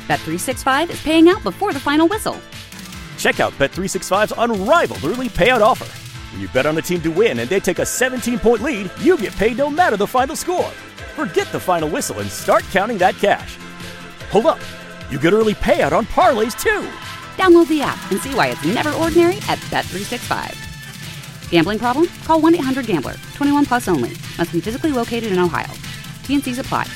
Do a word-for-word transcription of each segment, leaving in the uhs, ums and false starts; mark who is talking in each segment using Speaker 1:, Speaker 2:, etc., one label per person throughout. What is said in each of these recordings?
Speaker 1: Bet three sixty-five is paying out before the final whistle.
Speaker 2: Check out Bet three sixty-five's unrivaled early payout offer. When you bet on a team to win and they take a seventeen-point lead, you get paid no matter the final score. Forget the final whistle and start counting that cash. Hold up. You get early payout on parlays, too.
Speaker 1: Download the app and see why it's never ordinary at Bet three sixty-five. Gambling problem? Call one eight hundred gambler. twenty-one plus only. Must be physically located in Ohio. T N Cs apply.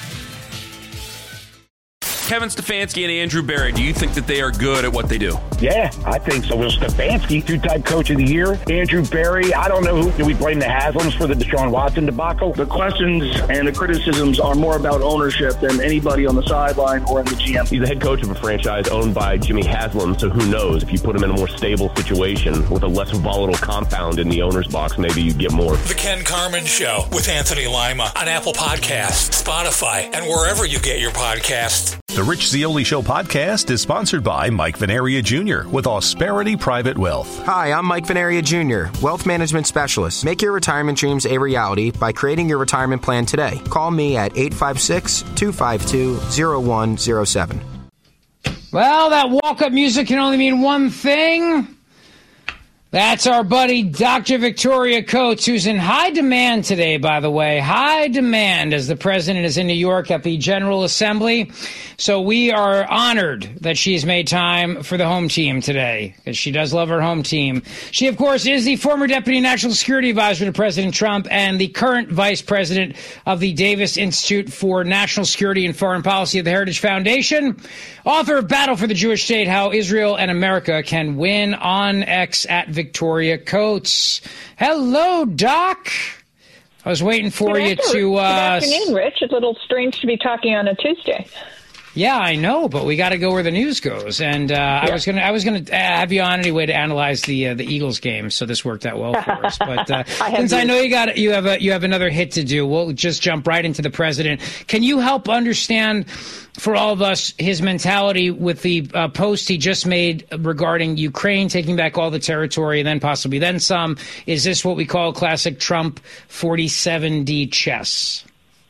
Speaker 3: Kevin Stefanski and Andrew Berry, do you think that they are good at what they do?
Speaker 4: Yeah, I think so. Well, Stefanski, two-time coach of the year. Andrew Berry, I don't know who. Do we blame the Haslams for the Deshaun Watson debacle?
Speaker 5: The questions and the criticisms are more about ownership than anybody on the sideline or in the G M.
Speaker 6: He's the head coach of a franchise owned by Jimmy Haslam, so who knows? If you put him in a more stable situation with a less volatile compound in the owner's box, maybe you get more.
Speaker 7: The Ken Carman Show with Anthony Lima on Apple Podcasts, Spotify, and wherever you get your podcasts.
Speaker 8: The Rich Zeoli Show podcast is sponsored by Mike Venaria Junior with Ausperity Private Wealth.
Speaker 9: Hi, I'm Mike Venaria Junior, Wealth Management Specialist. Make your retirement dreams a reality by creating your retirement plan today. Call me at eight five six, two five two, zero one zero seven.
Speaker 10: Well, that walk-up music can only mean one thing. That's our buddy Doctor Victoria Coates, who's in high demand today, by the way. High demand as the president is in New York at the General Assembly. So we are honored that she's made time for the home team today, because she does love her home team. She, of course, is the former Deputy National Security Advisor to President Trump and the current Vice President of the Davis Institute for National Security and Foreign Policy of the Heritage Foundation. Author of Battle for the Jewish State, How Israel and America Can Win, on X at Victoria Coates. Hello, Doc. I was waiting for
Speaker 11: good
Speaker 10: you
Speaker 11: afternoon.
Speaker 10: to... Uh,
Speaker 11: Good afternoon, Rich. It's a little strange to be talking on a Tuesday.
Speaker 10: Yeah, I know, but we got to go where the news goes. And uh, yeah. I was gonna, I was gonna have you on anyway to analyze the uh, the Eagles game. So this worked out well for us. But uh, I since I know you got you have a you have another hit to do, we'll just jump right into the president. Can you help understand for all of us his mentality with the uh, post he just made regarding Ukraine taking back all the territory and then possibly then some? Is this what we call classic Trump forty-seven D chess?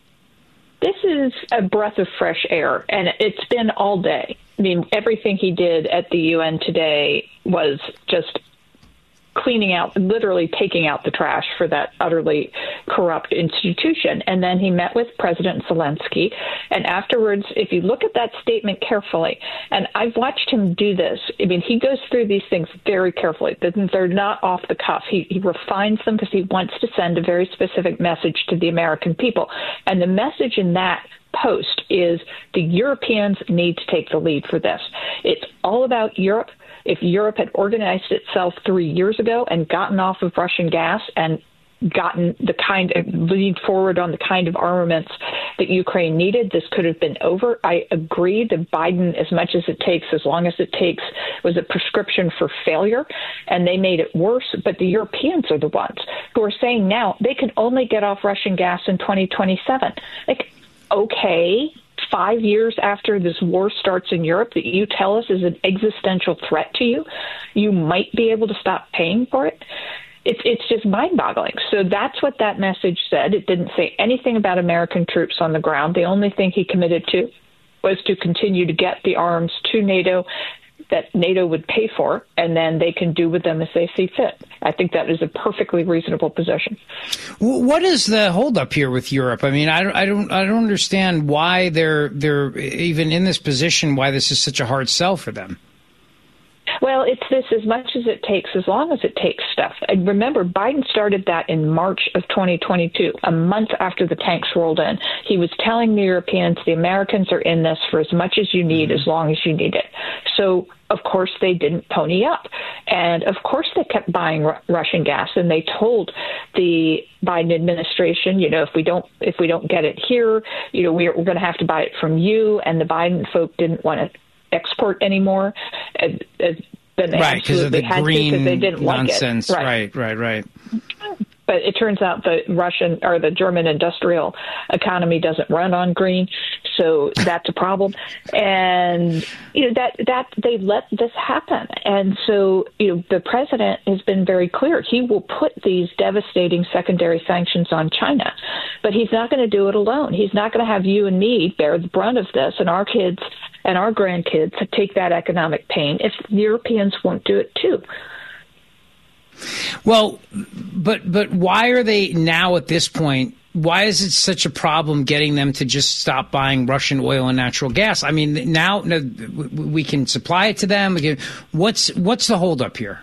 Speaker 11: This is a breath of fresh air, and it's been all day. I mean, everything he did at the U N today was just cleaning out, literally taking out the trash for that utterly corrupt institution. And then he met with President Zelensky. And afterwards, if you look at that statement carefully, and I've watched him do this, I mean, he goes through these things very carefully. They're not off the cuff. He, he refines them because he wants to send a very specific message to the American people. And the message in that post is the Europeans need to take the lead for this. It's all about Europe. If Europe had organized itself three years ago and gotten off of Russian gas and gotten the kind of lead forward on the kind of armaments that Ukraine needed, this could have been over. I agree that Biden, as much as it takes, as long as it takes, was a prescription for failure, and they made it worse. But the Europeans are the ones who are saying now they can only get off Russian gas in twenty twenty-seven. Like, okay, five years after this war starts in Europe that you tell us is an existential threat to you, you might be able to stop paying for it. It's it's just mind-boggling. So that's what that message said. It didn't say anything about American troops on the ground. The only thing he committed to was to continue to get the arms to NATO that NATO would pay for, and then they can do with them as they see fit. I think that is a perfectly reasonable position.
Speaker 10: What is the holdup here with Europe? I mean, I don't, I don't, I don't understand why they're they're even in this position. Why this is such a hard sell for them?
Speaker 11: Well, it's this as much as it takes, as long as it takes stuff. And remember, Biden started that in March of twenty twenty-two, a month after the tanks rolled in. He was telling the Europeans, the Americans are in this for as much as you need, as long as you need it. So, of course, they didn't pony up. And, of course, they kept buying Ru- Russian gas. And they told the Biden administration, you know, if we don't if we don't get it here, you know, we're, we're going to have to buy it from you. And the Biden folk didn't want to export anymore. As, as, then they
Speaker 10: right, because of the green
Speaker 11: to, they didn't
Speaker 10: nonsense.
Speaker 11: Like
Speaker 10: right, right, right.
Speaker 11: But it turns out the Russian or the German industrial economy doesn't run on green, so that's a problem. And you know that that they let this happen, and so you know the president has been very clear. He will put these devastating secondary sanctions on China, but he's not going to do it alone. He's not going to have you and me bear the brunt of this, and our kids and our grandkids take that economic pain if the Europeans won't do it too.
Speaker 10: Well, but but why are they now at this point? Why is it such a problem getting them to just stop buying Russian oil and natural gas? I mean, now no, we can supply it to them. We can, what's what's the holdup here?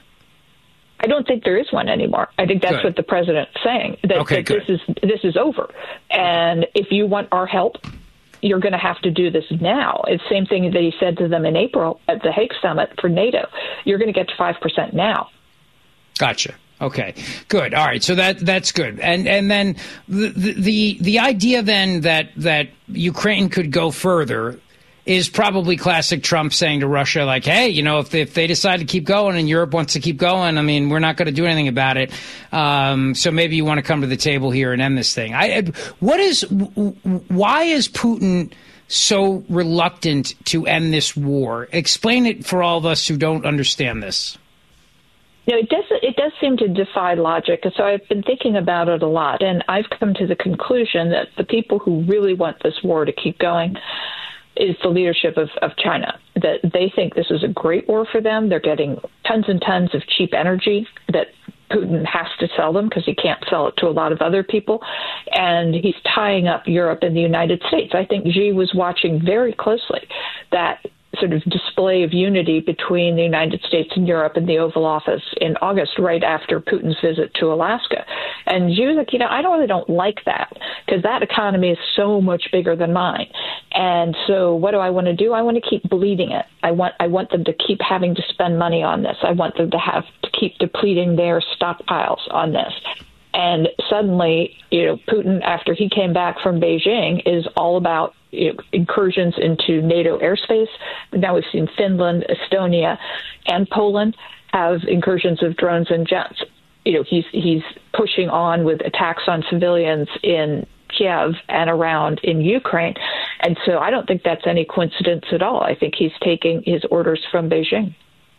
Speaker 11: I don't think there is one anymore. I think that's
Speaker 10: good.
Speaker 11: what the president's saying. That,
Speaker 10: okay,
Speaker 11: that this is this is over, and if you want our help, you're going to have to do this now. It's the same thing that he said to them in April at the Hague Summit for NATO. You're going to get to five percent now.
Speaker 10: Gotcha. Okay, good. All right, so that that's good. And and then the the the idea then that that Ukraine could go further is probably classic Trump saying to Russia, like, hey, you know, if they, if they decide to keep going and Europe wants to keep going, I mean, we're not going to do anything about it. Um, so maybe you want to come to the table here and end this thing. I what is why is Putin so reluctant to end this war? Explain it for all of us who don't understand this.
Speaker 11: You know, it does, it does seem to defy logic. And so I've been thinking about it a lot. And I've come to the conclusion that the people who really want this war to keep going is the leadership of, of China, that they think this is a great war for them. They're getting tons and tons of cheap energy that Putin has to sell them because he can't sell it to a lot of other people. And he's tying up Europe and the United States. I think Xi was watching very closely that sort of display of unity between the United States and Europe in the Oval Office in August, right after Putin's visit to Alaska. And Xi was like, you know, I don't really don't like that because that economy is so much bigger than mine. And so what do I want to do? I want to keep bleeding it. I want I want them to keep having to spend money on this. I want them to have to keep depleting their stockpiles on this. And suddenly, you know, Putin, after he came back from Beijing, is all about you know, incursions into NATO airspace. Now we've seen Finland, Estonia, and Poland have incursions of drones and jets. You know, he's he's pushing on with attacks on civilians in Kiev and around in Ukraine. And so I don't think that's any coincidence at all. I think he's taking his orders from Beijing.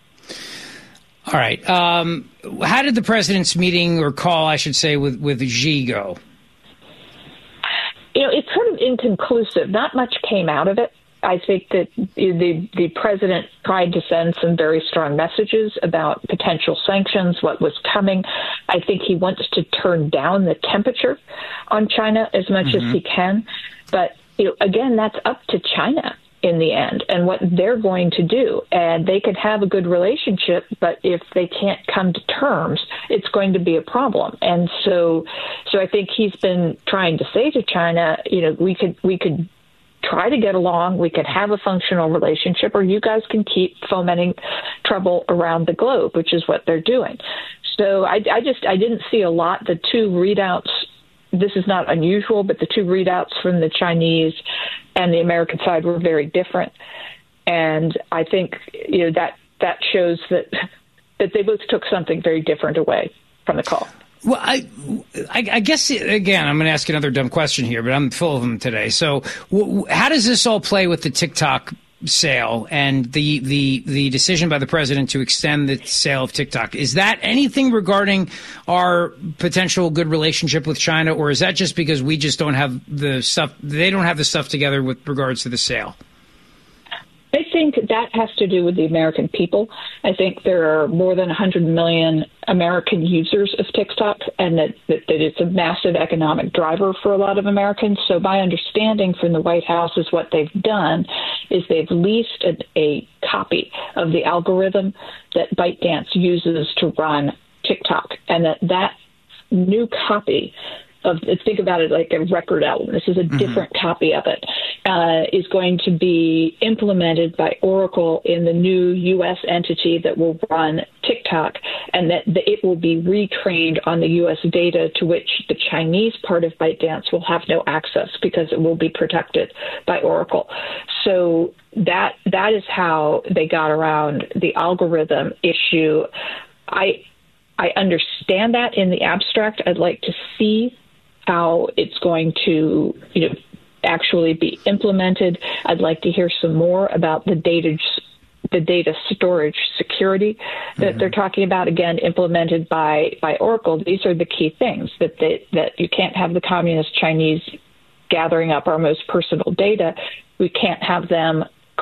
Speaker 10: All right. Um, how did the president's meeting or call, I should say, with, with Xi go?
Speaker 11: You know, it's sort of inconclusive. Not much came out of it. I think that the the president tried to send some very strong messages about potential sanctions, what was coming. I think he wants to turn down the temperature on China as much mm-hmm. as he can. But, you know, again, that's up to China in the end and what they're going to do. And they could have a good relationship, but if they can't come to terms, it's going to be a problem. And so so I think he's been trying to say to China, you know, we could we could try to get along, we could have a functional relationship, or you guys can keep fomenting trouble around the globe, which is what they're doing. So I, I just I didn't see a lot. The two readouts, this is not unusual, but the two readouts from the Chinese and the American side were very different. And I think, you know, that that shows that that they both took something very different away from the call.
Speaker 10: Well, I, I, I guess, again, I'm going to ask another dumb question here, but I'm full of them today. So w- how does this all play with the TikTok sale and the, the, the decision by the president to extend the sale of TikTok? Is that anything regarding our potential good relationship with China, or is that just because we just don't have the stuff, they don't have the stuff together with regards to the sale?
Speaker 11: I think that has to do with the American people. I think there are more than one hundred million American users of TikTok, and that, that, that it's a massive economic driver for a lot of Americans. So my understanding from the White House is what they've done is they've leased a, a copy of the algorithm that ByteDance uses to run TikTok, and that that new copy of, think about it like a record album, this is a mm-hmm. different copy of it, uh, is going to be implemented by Oracle in the new U S entity that will run TikTok, and that it will be retrained on the U S data to which the Chinese part of ByteDance will have no access because it will be protected by Oracle. So that that is how they got around the algorithm issue. I I understand that in the abstract. I'd like to see how it's going to, you know, actually be implemented. I'd like to hear some more about the data, the data storage security that mm-hmm. they're talking about. Again, implemented by, by Oracle. These are the key things that they, that you can't have the communist Chinese gathering up our most personal data. We can't have them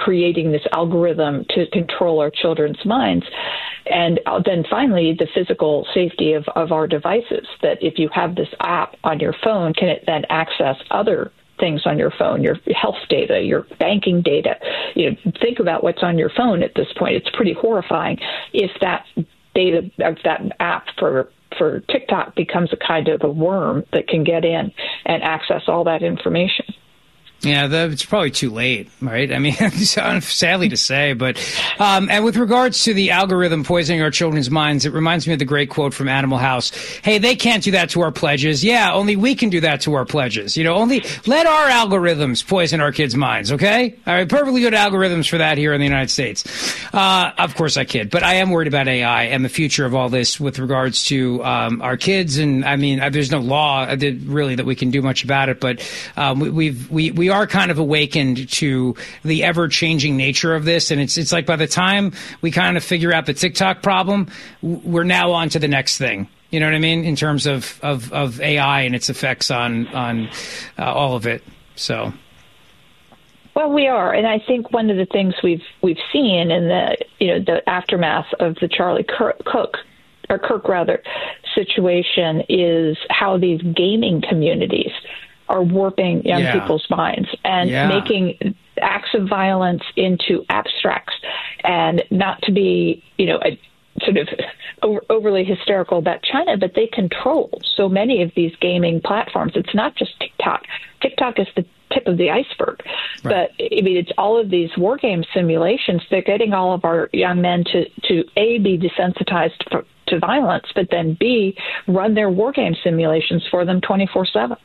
Speaker 11: creating this algorithm to control our children's minds. And then finally, the physical safety of, of our devices, that if you have this app on your phone, can it then access other things on your phone, your health data, your banking data? You know, think about what's on your phone at this point. It's pretty horrifying if that data of that app for for TikTok becomes a kind of a worm that can get in and access all that information.
Speaker 10: Yeah, the, it's probably too late, right? I mean, sadly to say, but um, and with regards to the algorithm poisoning our children's minds, it reminds me of the great quote from Animal House. Hey, they can't do that to our pledges. Yeah, only we can do that to our pledges. You know, only let our algorithms poison our kids' minds, okay? All right, perfectly good algorithms for that here in the United States. Uh, of course I kid, but I am worried about A I and the future of all this with regards to um, our kids. And I mean, there's no law that really that we can do much about it, but um, we, we've we we. We are kind of awakened to the ever-changing nature of this, and it's it's like by the time we kind of figure out the TikTok problem, we're now on to the next thing. You know what I mean? In terms of, of, of A I and its effects on on uh, all of it. So,
Speaker 11: well, we are, and I think one of the things we've we've seen in the you know the aftermath of the Charlie Cook or Kirk rather situation is how these gaming communities are warping young
Speaker 10: yeah.
Speaker 11: people's minds and
Speaker 10: yeah.
Speaker 11: making acts of violence into abstracts, and not to be, you know, a, sort of over, overly hysterical about China, but they control so many of these gaming platforms. It's not just TikTok. TikTok is the tip of the iceberg. Right. But, I mean, it's all of these war game simulations. They're getting all of our young men to, to A, be desensitized for, to violence, but then B, run their war game simulations for them twenty-four seven.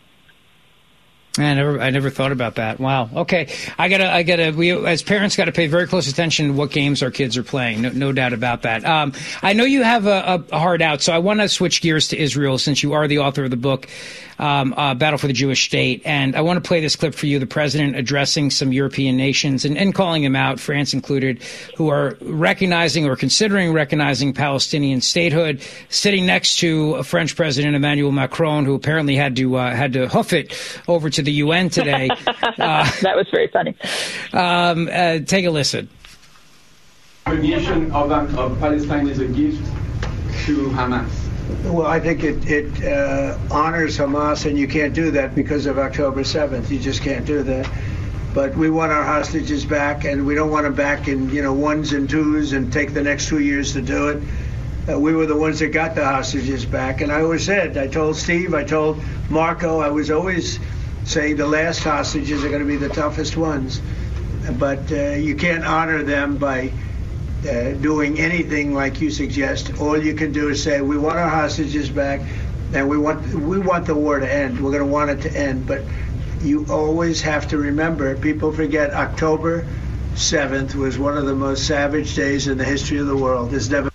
Speaker 10: I never, I never thought about that. Wow. Okay, I gotta, I gotta. We as parents got to pay very close attention to what games our kids are playing. No, no doubt about that. Um, I know you have a, a hard out, so I want to switch gears to Israel since you are the author of the book, um, uh, Battle for the Jewish State, and I want to play this clip for you. The president addressing some European nations and, and calling them out, France included, who are recognizing or considering recognizing Palestinian statehood, sitting next to a French President Emmanuel Macron, who apparently had to uh, had to hoof it over to the U N today.
Speaker 11: Uh, that was very funny.
Speaker 10: Um, uh, take a listen.
Speaker 12: The nation of, of Palestine is a gift to Hamas.
Speaker 13: Well, I think it, it uh, honors Hamas, and you can't do that because of October seventh. You just can't do that. But we want our hostages back, and we don't want them back in, you know, ones and twos and take the next two years to do it. Uh, we were the ones that got the hostages back. And I always said, I told Steve, I told Marco, I was always saying the last hostages are going to be the toughest ones. But uh, you can't honor them by uh, doing anything like you suggest. All you can do is say, we want our hostages back, and we want we want the war to end. We're going to want it to end. But you always have to remember, people forget October seventh was one of the most savage days in the history of the world. There's never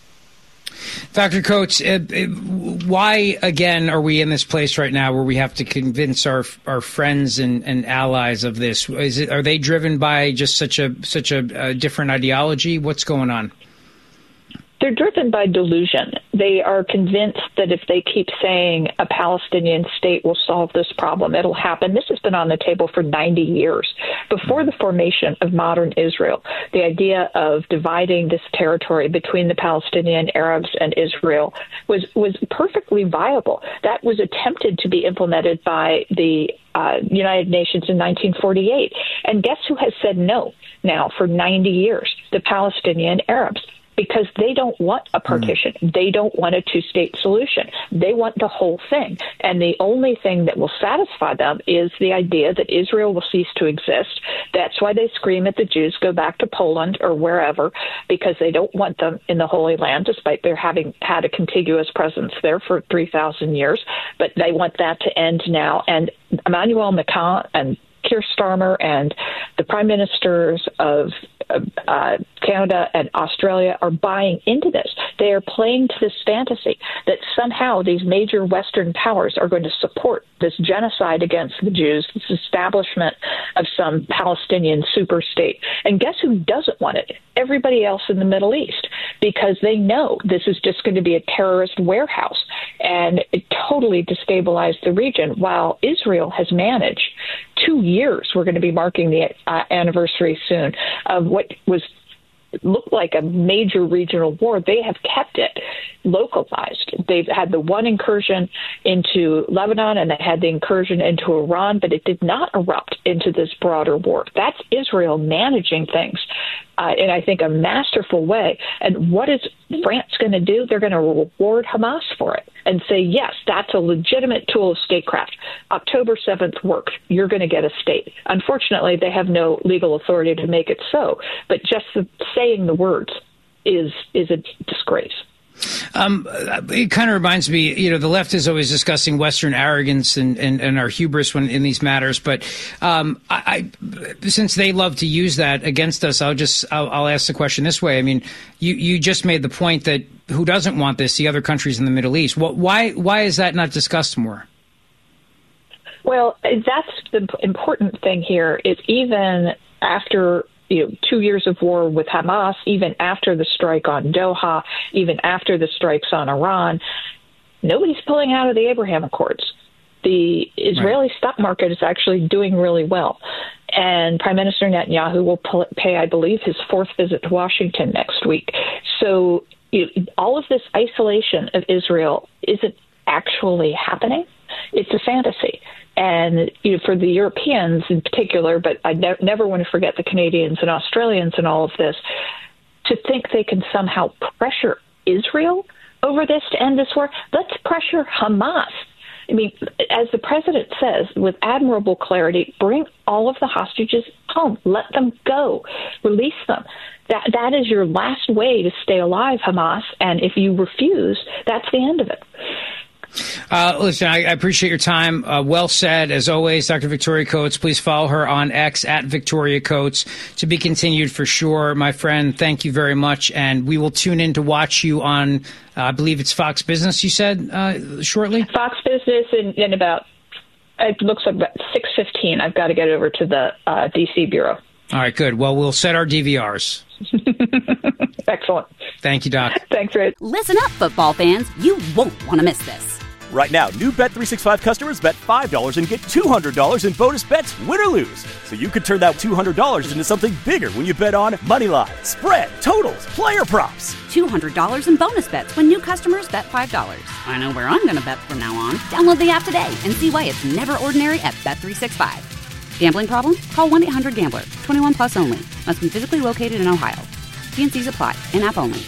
Speaker 10: Doctor Coates, uh, why, again, are we in this place right now where we have to convince our our friends and, and allies of this? Is it, are they driven by just such a such a, a different ideology? What's going on?
Speaker 11: They're driven by delusion. They are convinced that if they keep saying a Palestinian state will solve this problem, it'll happen. This has been on the table for ninety years. Before the formation of modern Israel, the idea of dividing this territory between the Palestinian Arabs and Israel was, was perfectly viable. That was attempted to be implemented by the uh, United Nations in nineteen forty-eight. And guess who has said no now for ninety years? The Palestinian Arabs. Because they don't want a partition. Mm. They don't want a two-state solution. They want the whole thing. And the only thing that will satisfy them is the idea that Israel will cease to exist. That's why they scream at the Jews, go back to Poland or wherever, because they don't want them in the Holy Land, despite their having had a contiguous presence there for three thousand years. But they want that to end now. And Emmanuel Macron and Keir Starmer and the prime ministers of uh, Canada and Australia are buying into this. They are playing to this fantasy that somehow these major Western powers are going to support this genocide against the Jews, this establishment of some Palestinian super state. And guess who doesn't want it? everybody else in the Middle East, because they know this is just going to be a terrorist warehouse, and it totally destabilized the region, while Israel has managed two years. We're going to be marking the uh, anniversary soon of what was looked like a major regional war. They have kept it localized. They've had the one incursion into Lebanon, and they had the incursion into Iran, but it did not erupt into this broader war. That's Israel managing things uh, in, I think, a masterful way. And what is France going to do? They're going to reward Hamas for it and say, yes, that's a legitimate tool of statecraft. October seventh worked. You're going to get a state. Unfortunately, they have no legal authority to make it so, but just the, saying the words is is a disgrace.
Speaker 10: Um, it kind of reminds me, you know, the left is always discussing Western arrogance and, and, and our hubris when in these matters. But um, I, I, since they love to use that against us, I'll just I'll, I'll ask the question this way. I mean, you, you just made the point that who doesn't want this? The other countries in the Middle East. What, why why is that not discussed more?
Speaker 11: Well, that's the important thing here is even after You know, two years of war with Hamas, even after the strike on Doha, even after the strikes on Iran, nobody's pulling out of the Abraham Accords. The Israeli right. stock market is actually doing really well. And Prime Minister Netanyahu will pull, pay, I believe, his fourth visit to Washington next week. So you know, all of this isolation of Israel isn't actually happening. It's a fantasy. And you know, for the Europeans in particular, but I ne- never want to forget the Canadians and Australians and all of this, to think they can somehow pressure Israel over this to end this war. Let's pressure Hamas. I mean, as the president says, with admirable clarity, bring all of the hostages home. Let them go. Release them. That That is your last way to stay alive, Hamas. And if you refuse, that's the end of it.
Speaker 10: Uh, listen, I, I appreciate your time. Uh, well said, as always, Doctor Victoria Coates. Please follow her on X at Victoria Coates. To be continued for sure, my friend. Thank you very much, and we will tune in to watch you on. Uh, I believe it's Fox Business. You said uh, shortly.
Speaker 11: Fox Business in, in about it looks like about six fifteen. I've got to get over to the uh, D C bureau.
Speaker 10: All right, good. Well, we'll set our D V Rs.
Speaker 11: Excellent.
Speaker 10: Thank you, Doc.
Speaker 11: Thanks, Rich.
Speaker 1: Listen up, football fans. You won't want to miss this.
Speaker 2: Right now, new Bet three sixty-five customers bet five dollars and get two hundred dollars in bonus bets, win or lose. So you could turn that two hundred dollars into something bigger when you bet on money line, spread, totals, player props.
Speaker 1: two hundred dollars in bonus bets when new customers bet five dollars. I know where I'm going to bet from now on. Download the app today and see why it's never ordinary at Bet three sixty-five. Gambling problem? Call one eight hundred gambler. twenty-one plus only. Must be physically located in Ohio. T N Cs apply. In-app only.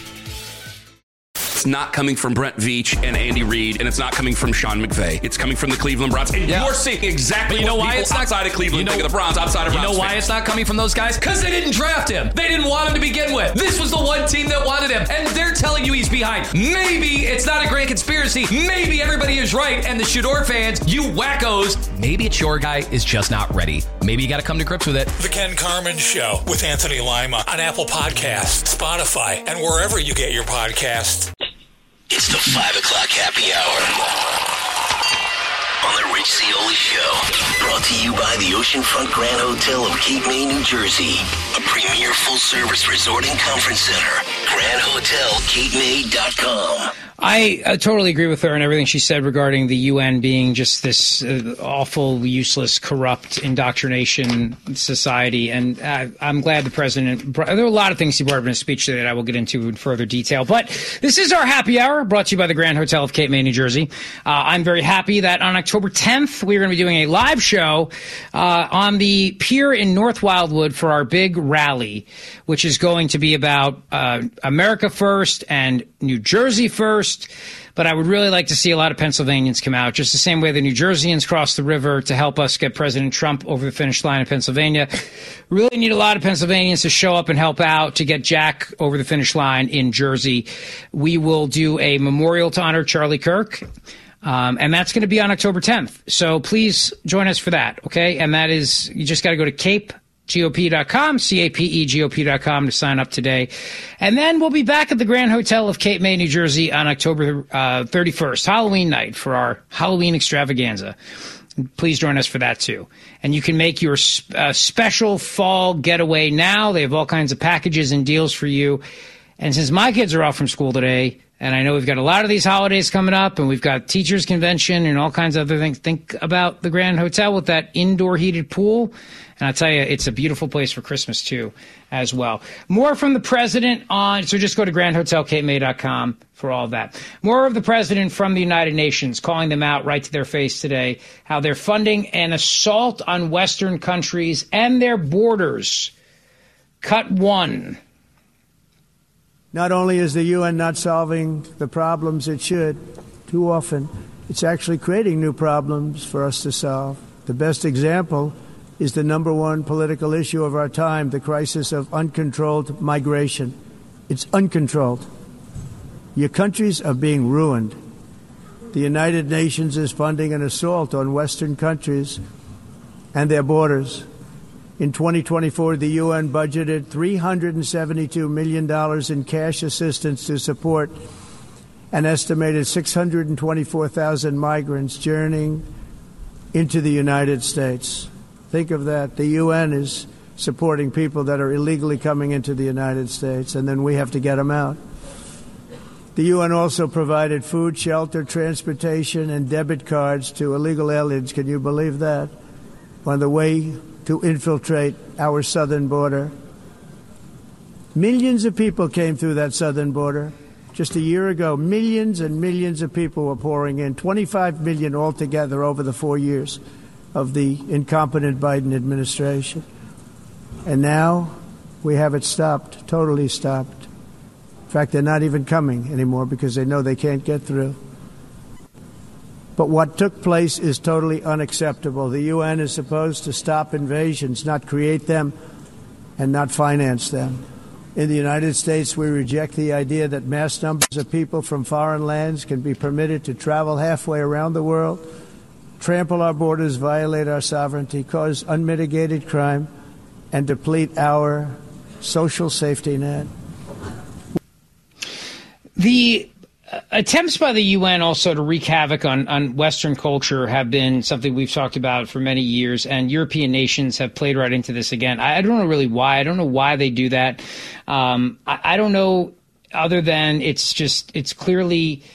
Speaker 3: It's not coming from Brent Veach and Andy Reid, and it's not coming from Sean McVay. It's coming from the Cleveland Browns. And yeah. you're seeing exactly you know what why it's not, outside of Cleveland you know, think of the Browns, outside of
Speaker 14: You
Speaker 3: Browns
Speaker 14: know why
Speaker 3: fans.
Speaker 14: it's not coming from those guys? Because they didn't draft him. They didn't want him to begin with. This was the one team that wanted him, and they're telling you he's behind. Maybe it's not a grand conspiracy. Maybe everybody is right, and the Shador fans, you wackos, maybe it's your guy is just not ready. Maybe you got to come to grips with it.
Speaker 7: The Ken Carman Show with Anthony Lima on Apple Podcasts, Spotify, and wherever you get your podcasts.
Speaker 15: It's the five o'clock happy hour on the Rich Zeoli Show. Brought to you by the Oceanfront Grand Hotel of Cape May, New Jersey. A premier full-service resort and conference center. grand hotel cape may dot com.
Speaker 10: I uh, totally agree with her and everything she said regarding the U N being just this uh, awful, useless, corrupt indoctrination society. And uh, I'm glad the president, there are a lot of things he brought up in his speech today that I will get into in further detail. But this is our happy hour brought to you by the Grand Hotel of Cape May, New Jersey. Uh, I'm very happy that on October tenth, we're going to be doing a live show uh, on the pier in North Wildwood for our big rally, which is going to be about uh, America First and New Jersey First. But I would really like to see a lot of Pennsylvanians come out, just the same way the New Jerseyans crossed the river to help us get President Trump over the finish line in Pennsylvania. Really need a lot of Pennsylvanians to show up and help out to get Jack over the finish line in Jersey. We will do a memorial to honor Charlie Kirk. Um, and that's going to be on October tenth. So please join us for that, okay? And that is, you just got to go to Cape G O P dot com, C A P E G O P dot com to sign up today. And then we'll be back at the Grand Hotel of Cape May, New Jersey on October uh, thirty-first, Halloween night, for our Halloween extravaganza. please join us for that, too. And you can make your uh, special fall getaway now. They have all kinds of packages and deals for you. And since my kids are off from school today, and I know we've got a lot of these holidays coming up, and we've got teachers' convention and all kinds of other things, think about the Grand Hotel with that indoor heated pool. And I'll tell you, it's a beautiful place for Christmas, too, as well. More from the president on, so just go to grand hotel cape may dot com for all of that. More of the president from the United Nations, calling them out right to their face today, how they're funding an assault on Western countries and their borders. Cut one.
Speaker 13: Not only is the U N not solving the problems it should, too often, it's actually creating new problems for us to solve. The best example is the number one political issue of our time, the crisis of uncontrolled migration. It's uncontrolled. Your countries are being ruined. The United Nations is funding an assault on Western countries and their borders. In twenty twenty-four, the U N budgeted three hundred seventy-two million dollars in cash assistance to support an estimated six hundred twenty-four thousand migrants journeying into the United States. Think of that. The U N is supporting people that are illegally coming into the United States, and then we have to get them out. The U N also provided food, shelter, transportation, and debit cards to illegal aliens. Can you believe that? On the way to infiltrate our southern border. Millions of people came through that southern border. Just a year ago, millions and millions of people were pouring in, twenty-five million altogether over the four years of the incompetent Biden administration. And now we have it stopped, totally stopped. In fact, they're not even coming anymore because they know they can't get through. But what took place is totally unacceptable. The U N is supposed to stop invasions, not create them and not finance them. In the United States, we reject the idea that mass numbers of people from foreign lands can be permitted to travel halfway around the world, trample our borders, violate our sovereignty, cause unmitigated crime, and deplete our social safety net.
Speaker 10: The attempts by the U N also to wreak havoc on, on Western culture have been something we've talked about for many years, and European nations have played right into this again. I, I don't know really why. I don't know why they do that. Um, I, I don't know other than it's just it's clearly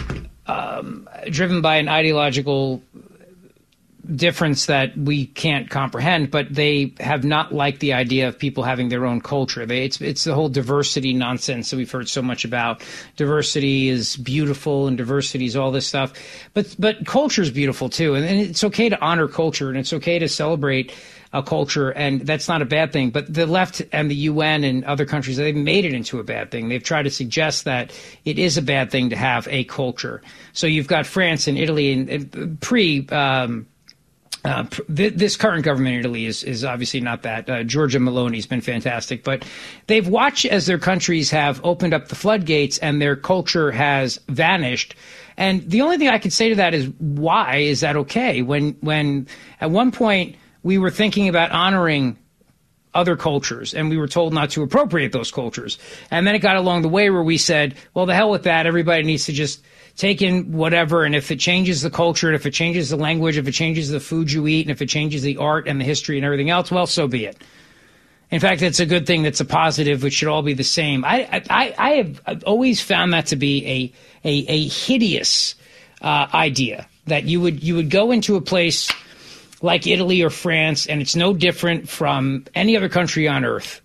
Speaker 10: um, driven by an ideological difference that we can't comprehend, but they have not liked the idea of people having their own culture. They, it's it's the whole diversity nonsense that we've heard so much about. Diversity is beautiful and diversity is all this stuff, but but culture is beautiful too, and, and it's okay to honor culture and it's okay to celebrate a culture, and that's not a bad thing. But the left and the U N and other countries, they've made it into a bad thing. They've tried to suggest that it is a bad thing to have a culture. So you've got France and Italy and, and pre. Um, Uh, th- this current government in Italy is, is obviously not that. Uh, Giorgia Meloni's been fantastic, but they've watched as their countries have opened up the floodgates and their culture has vanished. And the only thing I could say to that is, why is that okay? When, when at one point we were thinking about honoring other cultures and we were told not to appropriate those cultures. And then it got along the way where we said, well, the hell with that. Everybody needs to just take in whatever, and if it changes the culture, and if it changes the language, if it changes the food you eat, and if it changes the art and the history and everything else, well, so be it. In fact, it's a good thing. That's a positive. It should all be the same. I I, I have I've always found that to be a a, a hideous uh, idea, that you would you would go into a place like Italy or France, and it's no different from any other country on earth.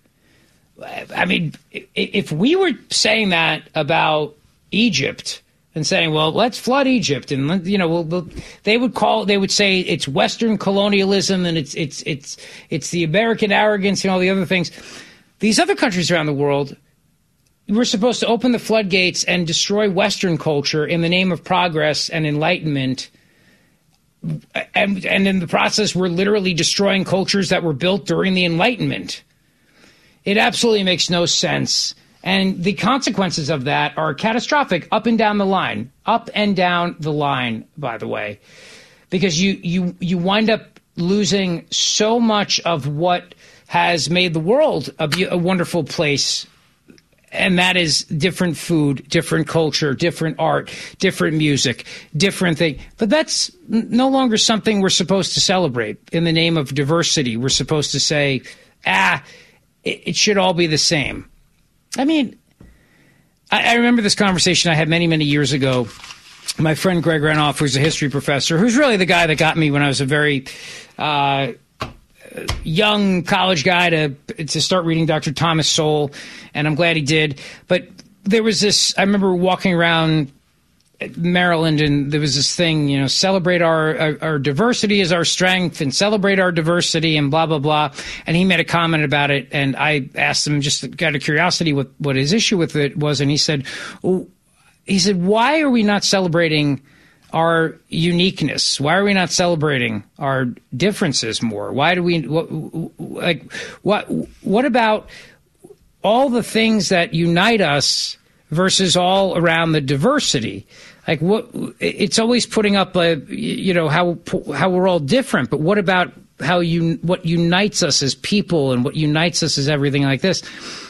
Speaker 10: I mean, if we were saying that about Egypt and saying, well, let's flood Egypt, and you know, we'll, we'll, they would call, they would say it's Western colonialism and it's it's it's it's the American arrogance and all the other things. These other countries around the world, we're supposed to open the floodgates and destroy Western culture in the name of progress and enlightenment, and and in the process, we're literally destroying cultures that were built during the Enlightenment. It absolutely makes no sense. And the consequences of that are catastrophic up and down the line, up and down the line, by the way, because you, you, you wind up losing so much of what has made the world a, a wonderful place and that is different food, different culture, different art, different music, different thing. But that's no longer something we're supposed to celebrate in the name of diversity. We're supposed to say, ah, it, it should all be the same. I mean, I, I remember this conversation I had many, many years ago. My friend Greg Renoff, who's a history professor, who's really the guy that got me when I was a very uh, young college guy to to start reading Doctor Thomas Sowell, and I'm glad he did. But there was this, I remember walking around Maryland, and there was this thing, you know, celebrate our, our, our diversity is our strength, and celebrate our diversity, and blah, blah, blah. And he made a comment about it, and I asked him, just out of curiosity, what, what his issue with it was, and he said, well, he said, why are we not celebrating our uniqueness? Why are we not celebrating our differences more? Why do we, what, like, what, what about all the things that unite us versus all around the diversity? Like, what, it's always putting up a, you know, how, how we're all different, but what about how you, what unites us as people and what unites us as everything like this?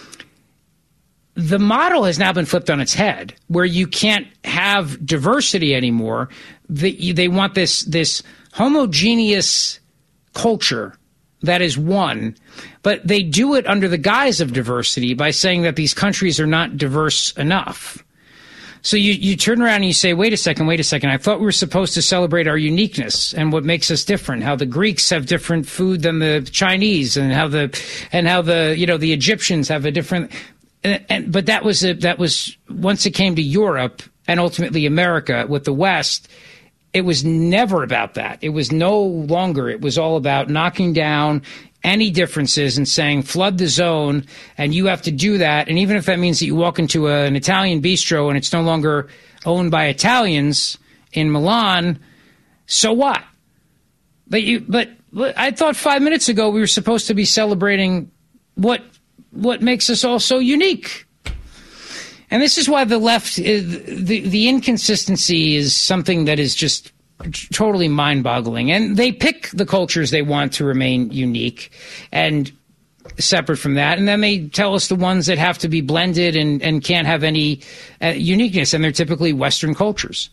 Speaker 10: The model has now been flipped on its head, where you can't have diversity anymore. They, they want this this homogeneous culture that is one, but they do it under the guise of diversity by saying that these countries are not diverse enough. So you, you turn around and you say, wait a second, wait a second. I thought we were supposed to celebrate our uniqueness and what makes us different, how the Greeks have different food than the Chinese, and how the and how the you know the Egyptians have a different. And, and, but that was a, that was once it came to Europe and ultimately America with the West, it was never about that. It was no longer. It was all about knocking down any differences and saying flood the zone, and you have to do that. And even if that means that you walk into a, an Italian bistro and it's no longer owned by Italians in Milan, so what? But you, but I thought five minutes ago we were supposed to be celebrating what. what makes us all so unique. And this is why the left, is, the, the inconsistency is something that is just totally mind-boggling. And they pick the cultures they want to remain unique and separate from that. And then they tell us the ones that have to be blended and, and can't have any uh, uniqueness. And they're typically Western cultures.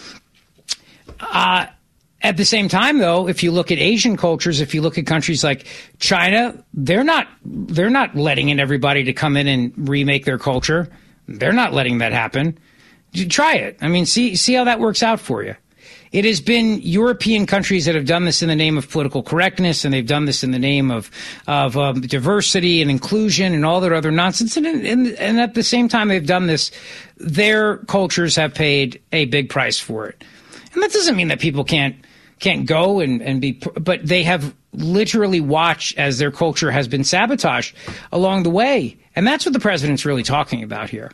Speaker 10: Uh, At the same time, though, if you look at Asian cultures, if you look at countries like China, they're not they're not letting in everybody to come in and remake their culture. They're not letting that happen. Try it. I mean, see see how that works out for you. It has been European countries that have done this in the name of political correctness, and they've done this in the name of of um, diversity and inclusion and all that other nonsense. And, and, and at the same time they've done this, their cultures have paid a big price for it. And that doesn't mean that people can't can't go and, and be, but they have literally watched as their culture has been sabotaged along the way. And that's what the president's really talking about here.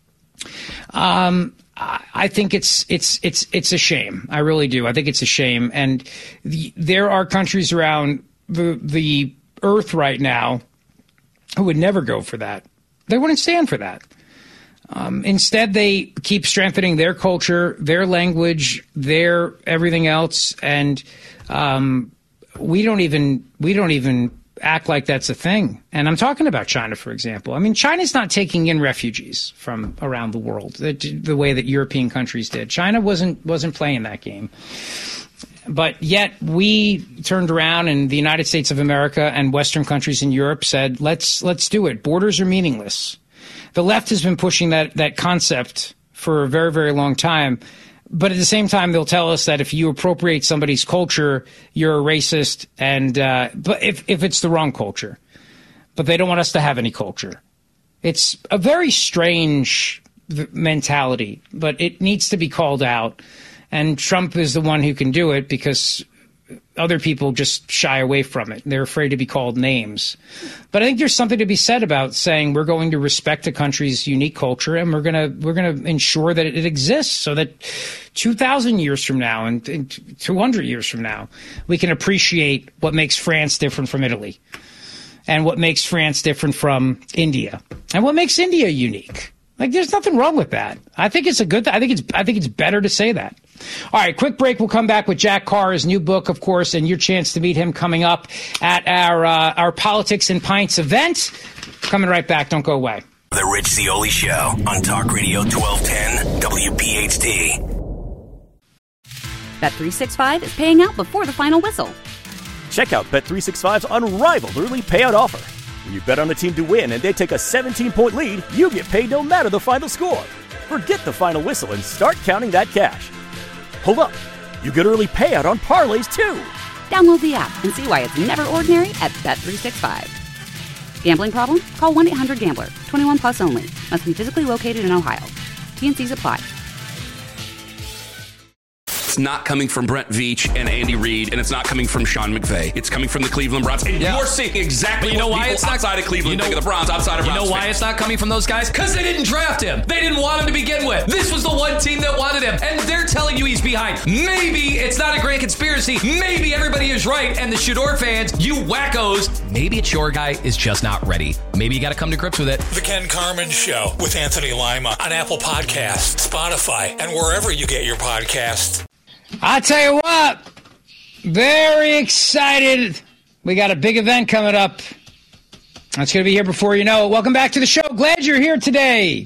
Speaker 10: Um, I think it's, it's, it's, it's a shame. I really do. I think it's a shame. And the, there are countries around the, the earth right now who would never go for that. They wouldn't stand for that. Um, instead, they keep strengthening their culture, their language, their everything else, and um, we don't even we don't even act like that's a thing. And I'm talking about China, for example. I mean, China's not taking in refugees from around the world the, the way that European countries did. China wasn't wasn't playing that game. But yet we turned around, and the United States of America and Western countries in Europe said, let's let's do it. Borders are meaningless. The left has been pushing that, that concept for a very, very long time. But at the same time, they'll tell us that if you appropriate somebody's culture, you're a racist. And uh, but if, if it's the wrong culture, but they don't want us to have any culture. It's a very strange mentality, but it needs to be called out. And Trump is the one who can do it because other people just shy away from it. They're afraid to be called names. But I think there's something to be said about saying we're going to respect a country's unique culture, and we're going to we're going to ensure that it exists so that two thousand years from now and, and two hundred years from now, we can appreciate what makes France different from Italy, and what makes France different from India, and what makes India unique. Like, there's nothing wrong with that. I think it's a good th- I think it's I think it's better to say that. All right, quick break. We'll come back with Jack Carr, his new book, of course, and your chance to meet him coming up at our uh, our Politics and Pints event. Coming right back. Don't go away.
Speaker 15: The Rich Zeoli Show on Talk Radio twelve ten W P H T.
Speaker 1: Bet three sixty-five is paying out before the final whistle.
Speaker 2: Check out Bet three sixty-five's unrivaled early payout offer. When you bet on a team to win and they take a seventeen-point lead, you get paid no matter the final score. Forget the final whistle and start counting that cash. Hold up. You get early payout on parlays, too.
Speaker 1: Download the app and see why it's never ordinary at Bet three sixty-five. Gambling problem? Call one eight hundred gambler. twenty-one plus only. Must be physically located in Ohio. T and Cs apply.
Speaker 3: It's not coming from Brent Veach and Andy Reid, and it's not coming from Sean McVay. It's coming from the Cleveland Browns. And yeah. you're seeing exactly
Speaker 14: you know
Speaker 3: what
Speaker 14: why
Speaker 3: people
Speaker 14: it's not,
Speaker 3: outside of Cleveland
Speaker 14: you know,
Speaker 3: think of the Browns outside of
Speaker 14: You
Speaker 3: Browns
Speaker 14: know why
Speaker 3: fans.
Speaker 14: it's not coming from those guys? Because they didn't draft him. They didn't want him to begin with. This was the one team that wanted him, and they're telling you he's behind. Maybe it's not a grand conspiracy. Maybe everybody is right, and the Shador fans, you wackos, maybe it's your guy is just not ready. Maybe you got to come to grips with it.
Speaker 7: The Ken Carman Show with Anthony Lima on Apple Podcasts, Spotify, and wherever you get your podcasts.
Speaker 10: I tell you what, very excited. We got a big event coming up. It's going to be here before you know it. Welcome back to the show. Glad you're here today.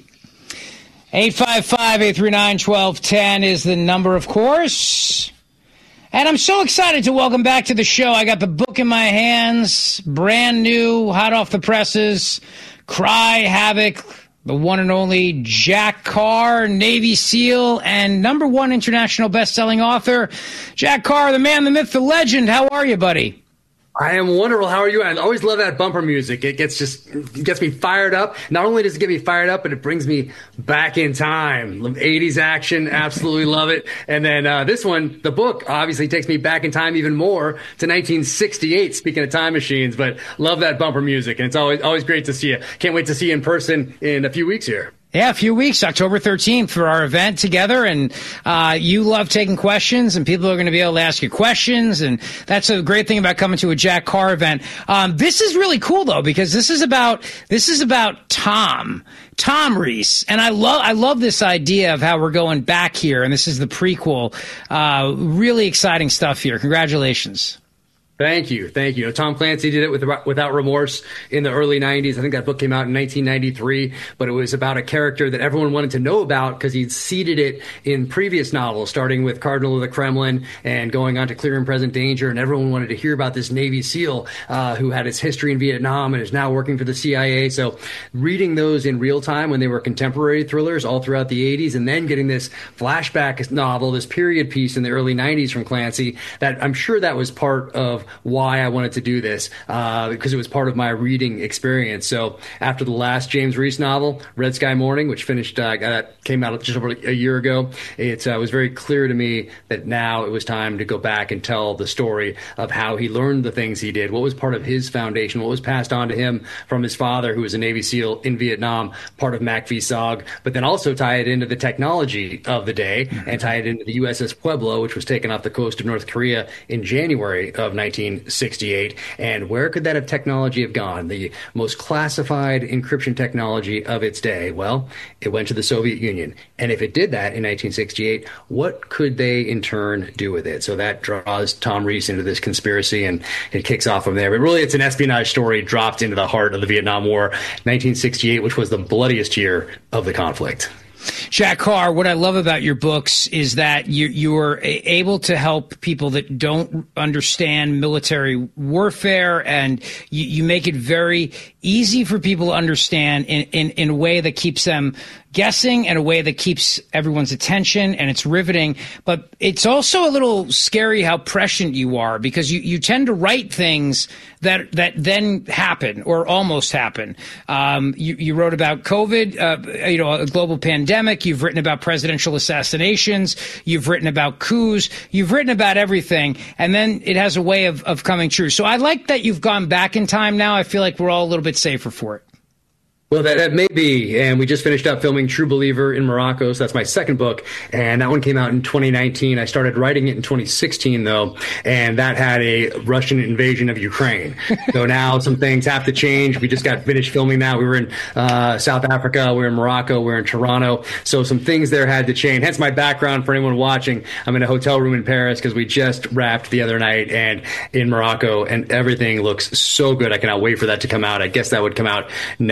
Speaker 10: eight five five, eight three nine, one two one zero is the number, of course. And I'm so excited to welcome back to the show. I got the book in my hands, brand new, hot off the presses, Cry Havoc. The one and only Jack Carr, Navy SEAL, and number one international best-selling author. Jack Carr, the man, the myth, the legend. How are you, buddy?
Speaker 16: I am wonderful. How are you? I always love that bumper music. It gets just it gets me fired up. Not only does it get me fired up, but it brings me back in time. eighties action, absolutely love it. And then uh, this one, the book, obviously takes me back in time even more to nineteen sixty-eight. Speaking of time machines, but love that bumper music, and it's always always great to see you. Can't wait to see you in person in a few weeks here.
Speaker 10: Yeah, a few weeks, October thirteenth, for our event together. And uh, you love taking questions, and people are going to be able to ask you questions. And that's a great thing about coming to a Jack Carr event. Um, this is really cool, though, because this is about this is about Tom, Tom Reese. And I love I love this idea of how we're going back here. And this is the prequel. Uh, really exciting stuff here. Congratulations.
Speaker 16: Thank you. Thank you. Tom Clancy did it with Without Remorse in the early nineties. I think that book came out in nineteen ninety-three, but it was about a character that everyone wanted to know about because he'd seeded it in previous novels, starting with Cardinal of the Kremlin and going on to Clear and Present Danger. And everyone wanted to hear about this Navy SEAL uh, who had his history in Vietnam and is now working for the C I A. So reading those in real time when they were contemporary thrillers all throughout the eighties, and then getting this flashback novel, this period piece in the early nineties from Clancy, that I'm sure that was part of why I wanted to do this, uh, because it was part of my reading experience. So after the last James Reese novel, Red Sky Morning, which finished, uh, that came out just over a year ago, it uh, was very clear to me that now it was time to go back and tell the story of how he learned the things he did, what was part of his foundation, what was passed on to him from his father, who was a Navy SEAL in Vietnam, part of MACV-SOG, but then also tie it into the technology of the day and tie it into the U S S Pueblo, which was taken off the coast of North Korea in January of nineteen sixty-eight. And where could that have technology have gone? The most classified encryption technology of its day. Well, it went to the Soviet Union. And if it did that in nineteen sixty-eight, what could they in turn do with it? So that draws Tom Reese into this conspiracy, and it kicks off from there. But really, it's an espionage story dropped into the heart of the Vietnam War, nineteen sixty-eight, which was the bloodiest year of the conflict.
Speaker 10: Jack Carr, what I love about your books is that you you are able to help people that don't understand military warfare, and you, you make it very easy for people to understand in, in, in a way that keeps them guessing and a way that keeps everyone's attention, and it's riveting. But it's also a little scary how prescient you are, because you, you tend to write things that that then happen or almost happen. Um, you, you wrote about COVID, uh, you know, a global pandemic. You've written about presidential assassinations. You've written about coups. You've written about everything, and then it has a way of, of coming true. So I like that you've gone back in time now. I feel like we're all a little bit safer for it.
Speaker 16: Well, that, that may be, and we just finished up filming True Believer in Morocco, so that's my second book, and that one came out in twenty nineteen. I started writing it in twenty sixteen, though, and that had a Russian invasion of Ukraine. So now some things have to change. We just got finished filming that. We were in uh, South Africa, we were in Morocco, we were in Toronto, so some things there had to change. Hence my background for anyone watching. I'm in a hotel room in Paris because we just wrapped the other night and in Morocco, and everything looks so good. I cannot wait for that to come out. I guess that would come out next summer.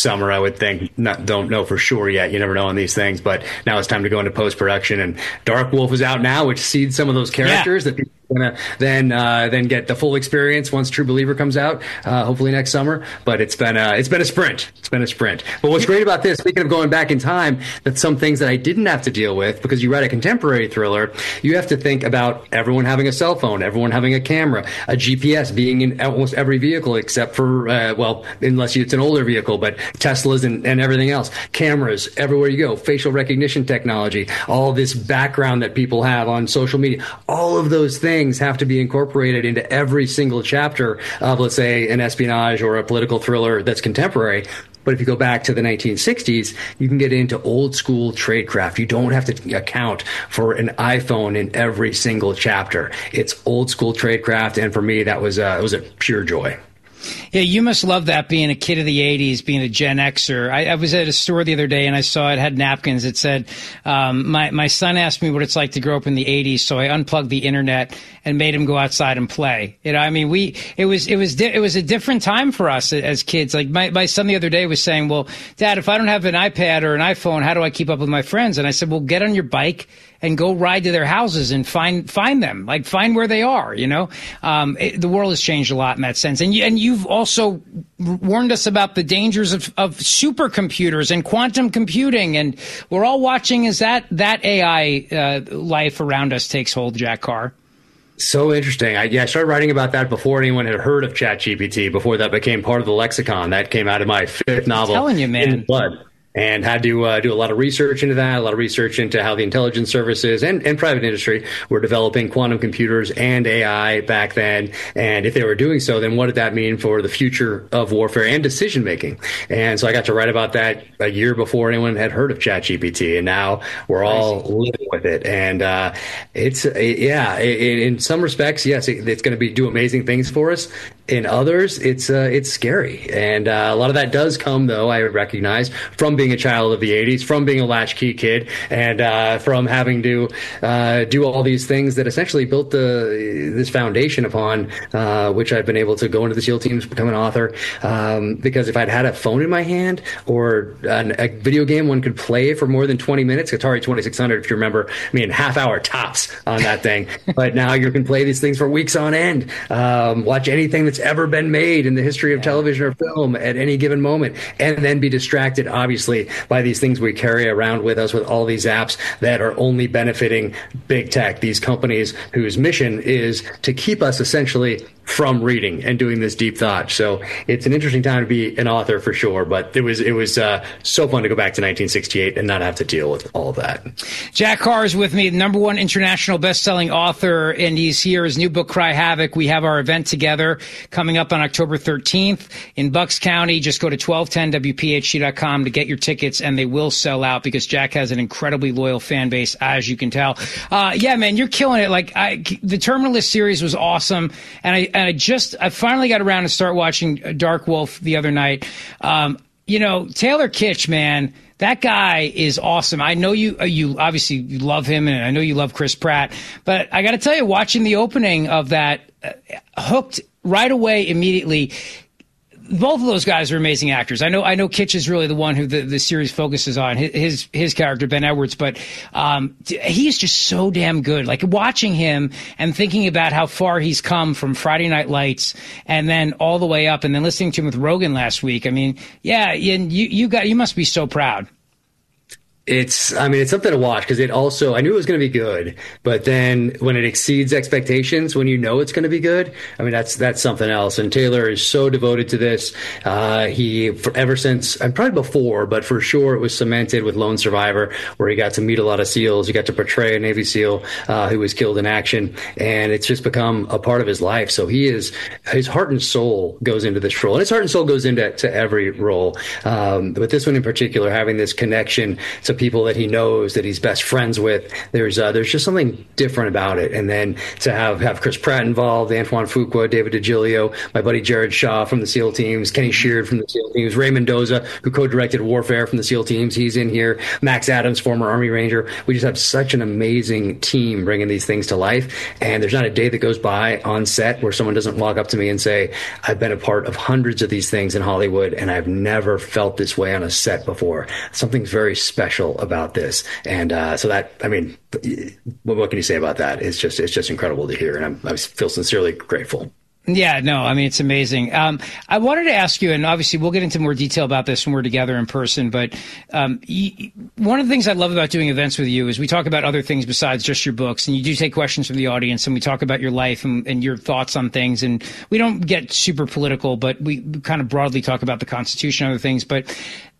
Speaker 16: summer, I would think. Not, don't know for sure yet. You never know on these things. But now it's time to go into post-production. And Dark Wolf is out now, which seeds some of those characters yeah. that people are going to then uh, then get the full experience once True Believer comes out, uh, hopefully next summer. But it's been, a, it's been a sprint. It's been a sprint. But what's great about this, speaking of going back in time, that some things that I didn't have to deal with, because you write a contemporary thriller, you have to think about everyone having a cell phone, everyone having a camera, a G P S being in almost every vehicle except for, uh, well, unless it's an older vehicle, but Teslas and, and everything else. Cameras everywhere you go, facial recognition technology, all this background that people have on social media. All of those things have to be incorporated into every single chapter of, let's say, an espionage or a political thriller that's contemporary. But if you go back to the nineteen sixties, you can get into old school tradecraft. You don't have to account for an iPhone in every single chapter. It's old school tradecraft, and for me, that was uh, it was a pure joy.
Speaker 10: Yeah, you must love that, being a kid of the eighties, being a Gen Xer. I, I was at a store the other day and I saw it had napkins. It said, um, my, my son asked me what it's like to grow up in the eighties, so I unplugged the internet and made him go outside and play. You know, I mean, we, it was, it was, di- it was a different time for us as kids. Like my, my son the other day was saying, well, Dad, if I don't have an iPad or an iPhone, how do I keep up with my friends? And I said, well, get on your bike and go ride to their houses and find find them, like find where they are. You know, um, it, the world has changed a lot in that sense. And you, and you've also warned us about the dangers of, of supercomputers and quantum computing, and we're all watching as that that A I uh, life around us takes hold. Jack Carr.
Speaker 16: So interesting. I, yeah, I started writing about that before anyone had heard of ChatGPT, before that became part of the lexicon. That came out of my fifth novel,
Speaker 10: I'm telling you, man.
Speaker 16: In Blood. And had to uh, do a lot of research into that, a lot of research into how the intelligence services and, and private industry were developing quantum computers and A I back then. And if they were doing so, then what did that mean for the future of warfare and decision making? And so I got to write about that a year before anyone had heard of ChatGPT. And now we're all living with it. And uh, it's, it, yeah, it, in some respects, yes, it, it's going to be do amazing things for us. In others, it's uh, it's scary. And uh, a lot of that does come, though, I recognize, from being a child of the eighties, from being a latchkey kid, and uh, from having to uh, do all these things that essentially built the this foundation upon uh, which I've been able to go into the SEAL teams, become an author. Um, because if I'd had a phone in my hand or an, a video game one could play for more than twenty minutes, Atari twenty-six hundred, if you remember, I mean, half hour tops on that thing. But now you can play these things for weeks on end, um, watch anything that's ever been made in the history of television or film at any given moment, and then be distracted, obviously, by these things we carry around with us with all these apps that are only benefiting big tech, these companies whose mission is to keep us essentially from reading and doing this deep thought. So it's an interesting time to be an author for sure, but it was it was uh, so fun to go back to nineteen sixty-eight and not have to deal with all of that.
Speaker 10: Jack Carr is with me, number one international best-selling author, and he's here. His new book, Cry Havoc. We have our event together coming up on October thirteenth in Bucks County. Just go to twelve ten W P H C dot com to get your tickets, and they will sell out because Jack has an incredibly loyal fan base, as you can tell. Uh, yeah, man, you're killing it. Like I, the Terminalist series was awesome, and I and I just I finally got around to start watching Dark Wolf the other night. Um, you know, Taylor Kitsch, man, that guy is awesome. I know you, uh, you obviously you love him, and I know you love Chris Pratt. But I got to tell you, watching the opening of that, uh, hooked right away, immediately. Both of those guys are amazing actors. I know, I know Kitsch is really the one who the, the series focuses on, his, his character, Ben Edwards, but, um, he's just so damn good. Like watching him and thinking about how far he's come from Friday Night Lights and then all the way up, and then listening to him with Rogan last week. I mean, yeah, and you, you got, you must be so proud.
Speaker 16: It's, I mean, it's something to watch because it also, I knew it was going to be good, but then when it exceeds expectations, when you know it's going to be good, I mean, that's, that's something else. And Taylor is so devoted to this. Uh, he, for, ever since, and probably before, but for sure it was cemented with Lone Survivor, where he got to meet a lot of SEALs. He got to portray a Navy SEAL, uh, who was killed in action, and it's just become a part of his life. So he is, his heart and soul goes into this role, and his heart and soul goes into to every role. Um, but this one in particular, having this connection to people that he knows, that he's best friends with. There's uh, there's just something different about it. And then to have, have Chris Pratt involved, Antoine Fuqua, David DiGilio, my buddy Jared Shaw from the SEAL teams, Kenny Sheard from the SEAL teams, Ray Mendoza, who co-directed Warfare from the SEAL teams, he's in here. Max Adams, former Army Ranger. We just have such an amazing team bringing these things to life. And there's not a day that goes by on set where someone doesn't walk up to me and say, I've been a part of hundreds of these things in Hollywood, and I've never felt this way on a set before. Something's very special about this. And uh, so that, I mean, what, what can you say about that? It's just, it's just incredible to hear. And I'm, I feel sincerely grateful.
Speaker 10: Yeah, no, I mean, it's amazing. Um, I wanted to ask you, and obviously we'll get into more detail about this when we're together in person, but um, y- one of the things I love about doing events with you is we talk about other things besides just your books, and you do take questions from the audience, and we talk about your life and, and your thoughts on things, and we don't get super political, but we kind of broadly talk about the Constitution and other things. But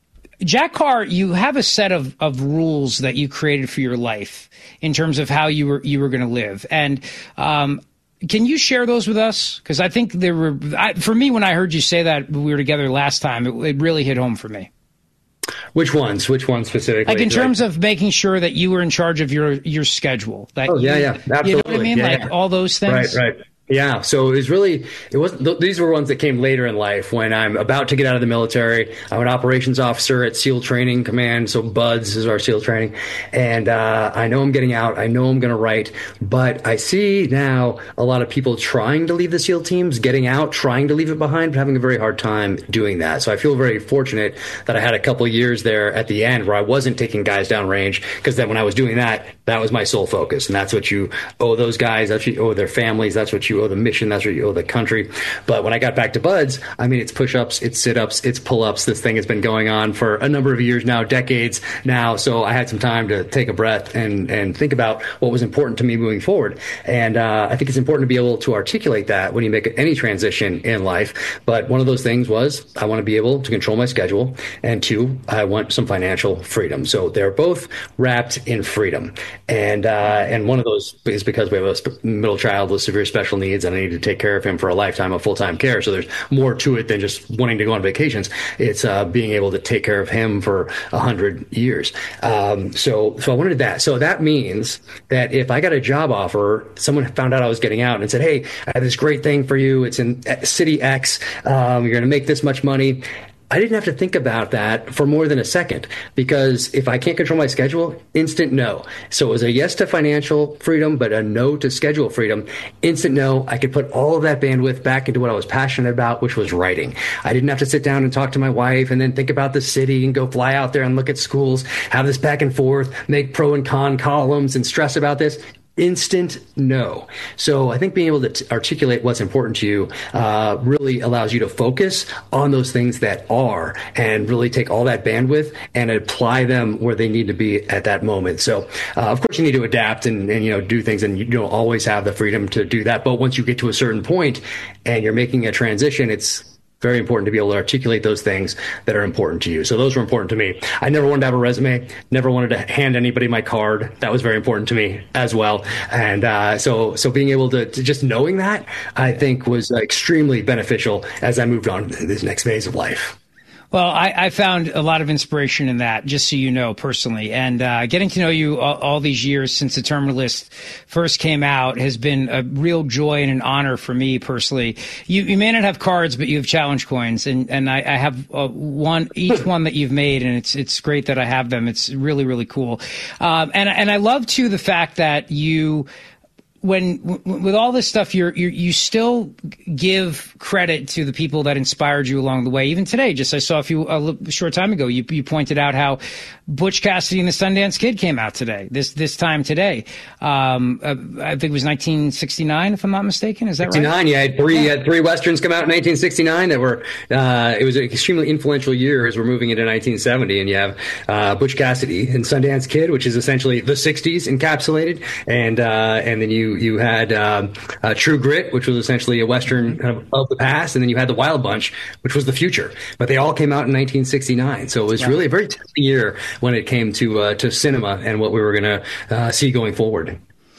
Speaker 10: Jack Carr, you have a set of, of rules that you created for your life in terms of how you were you were going to live, and um, can you share those with us? Because I think there were, I, for me, when I heard you say that when we were together last time, it, it really hit home for me.
Speaker 16: Which ones? Which ones specifically?
Speaker 10: Like in terms of making sure that you were in charge of your your schedule. That
Speaker 16: oh yeah,
Speaker 10: you,
Speaker 16: yeah, absolutely.
Speaker 10: You know what I mean?
Speaker 16: Yeah,
Speaker 10: like
Speaker 16: yeah.
Speaker 10: all those things.
Speaker 16: Right, right. Yeah, so it was really, it wasn't, th- these were ones that came later in life when I'm about to get out of the military. I'm an operations officer at SEAL Training Command, so BUDS is our SEAL training. And uh, I know I'm getting out, I know I'm going to write, but I see now a lot of people trying to leave the SEAL teams, getting out, trying to leave it behind, but having a very hard time doing that. So I feel very fortunate that I had a couple of years there at the end where I wasn't taking guys down range, because then when I was doing that, that was my sole focus. And that's what you owe those guys, that's what you owe their families, that's what you owe the mission, that's what you owe the country. But when I got back to BUDS, I mean, it's push-ups, it's sit-ups, it's pull-ups. This thing has been going on for a number of years now, decades now. So I had some time to take a breath and, and think about what was important to me moving forward. And uh, I think it's important to be able to articulate that when you make any transition in life. But one of those things was I want to be able to control my schedule. And two, I want some financial freedom. So they're both wrapped in freedom. And uh, and one of those is because we have a sp- middle child with severe special needs, and I need to take care of him for a lifetime of full-time care. So there's more to it than just wanting to go on vacations. It's uh, being able to take care of him for a hundred years. Um, so so I wanted that. So that means that if I got a job offer, someone found out I was getting out and said, hey, I have this great thing for you. It's in City X. Um, you're going to make this much money. I didn't have to think about that for more than a second, because if I can't control my schedule, instant no. So it was a yes to financial freedom, but a no to schedule freedom. Instant no. I could put all of that bandwidth back into what I was passionate about, which was writing. I didn't have to sit down and talk to my wife and then think about the city and go fly out there and look at schools, have this back and forth, make pro and con columns and stress about this. Instant no. So I think being able to t- articulate what's important to you uh, really allows you to focus on those things that are, and really take all that bandwidth and apply them where they need to be at that moment. So uh, of course you need to adapt and, and you know do things, and you don't always have the freedom to do that. But once you get to a certain point and you're making a transition, it's very important to be able to articulate those things that are important to you. So those were important to me. I never wanted to have a resume, never wanted to hand anybody my card. That was very important to me as well. And uh, so so being able to, to just knowing that, I think was extremely beneficial as I moved on to this next phase of life.
Speaker 10: Well, I, I found a lot of inspiration in that, just so you know, personally. And uh, getting to know you all, all these years since the Terminal List first came out has been a real joy and an honor for me personally. You, you may not have cards, but you have challenge coins, and, and I, I have uh, one, each one that you've made, and it's it's great that I have them. It's really, really cool. Um, and, and I love, too, the fact that you... When w- with all this stuff, you're, you're you still give credit to the people that inspired you along the way. Even today, just I saw a few a short time ago, you you pointed out how Butch Cassidy and the Sundance Kid came out today. This this time today, um, uh, I think it was nineteen sixty-nine, if I'm not mistaken. Is that right?
Speaker 16: sixty-nine. You had three yeah. had three westerns come out in nineteen sixty-nine that were. Uh, it was an extremely influential year as we're moving into nineteen seventy, and you have uh, Butch Cassidy and Sundance Kid, which is essentially the sixties encapsulated, and uh, and then you. You had um, uh, True Grit, which was essentially a Western kind of, of the past, and then you had The Wild Bunch, which was the future. But they all came out in nineteen sixty-nine, so it was yeah. really a very testing year when it came to uh, to cinema and what we were going to uh, see going forward.